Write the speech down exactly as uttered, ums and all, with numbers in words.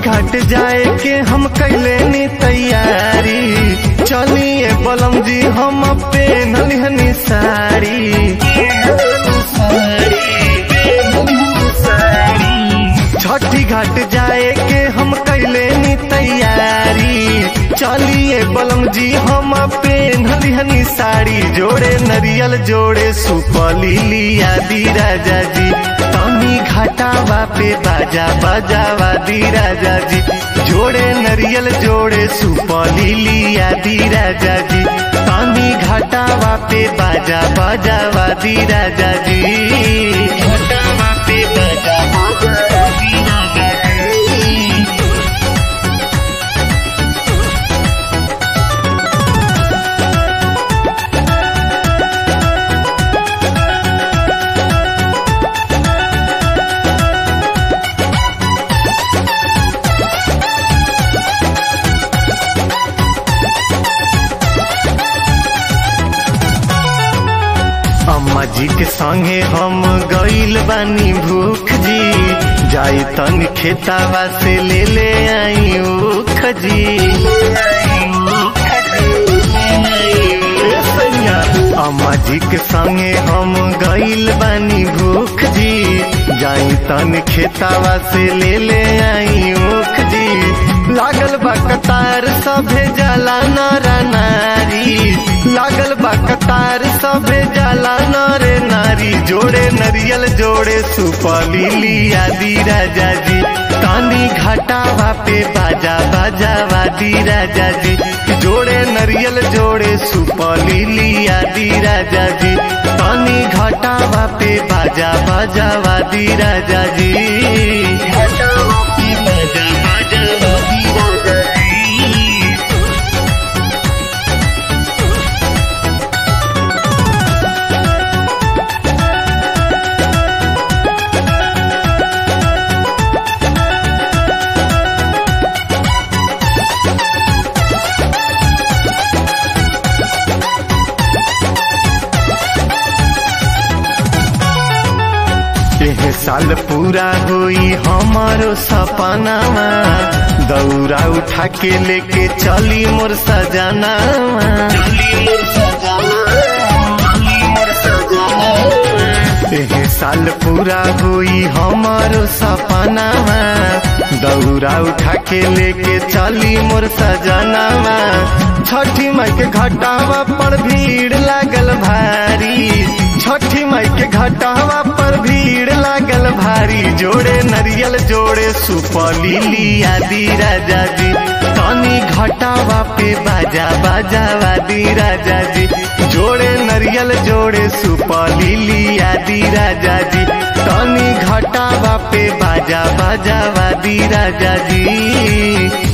घाट जाए के हम कैले नी तैयारी, चलिए बलम जी हम पेनली हनी साड़ी। छठी घाट जाए के हम कैले नी तैयारी, चलिए बलम जी हम पेनली हनी साड़ी। जोड़े नरियल जोड़े सुपली लिया दी राजा जी, तनी घाटावा पे बाजा बजावा दी राजा जी। जोड़े नरियल जोड़े सुपली लिया दी राजा जी, तनी घाटावा पे बाजा बजावा दी राजा जी। घाटावा पे बाजा बजावा दी राजा जी। अम्मा जी के संगे हम गईल बानी भूख जी, जाई तन खेतावा से ले ले आई ऊख जी। अम्मा जी के संगे हम गईल बानी भूख जी, जाई तन खेतावा से ले ले आई ऊख जी। लागल बा कतार सभे जाला नरा नारी, लागल बा कतार सभे जाला नरे नारी। जोड़े नरियल जोड़े सुपली लिया दी राजा जी, तानी घाटावा पे बाजा बजावा दी राजा जी। जोड़े नरियल जोड़े सुपली लिया दी राजा जी, तानी घाटावा पे बाजा बजावा दी राजा जी। घाटावा पे बाजा बजावा दी राजा जी। एह साल पूरा होई हमारो सपनावा, दौरा उठा के लेके चली मोर सजनावा। एह साल पूरा होई हमारो सपनावा, दौरा उठा के लेके चली मोर सजनावा। छठी माई के घटावा पर भीड़ लागल भारी, छठी माई के घटावा पर भीड़ लागल भारी। जोड़े नरियल जोड़े सुपली लिया दी राजा जी, तनी घटावा पे बाजा बजावा दी राजा जी। जोड़े नरियल जोड़े सुपली लिया दी राजा जी, तनी घटावा पे बाजा बजावा दी राजा जी।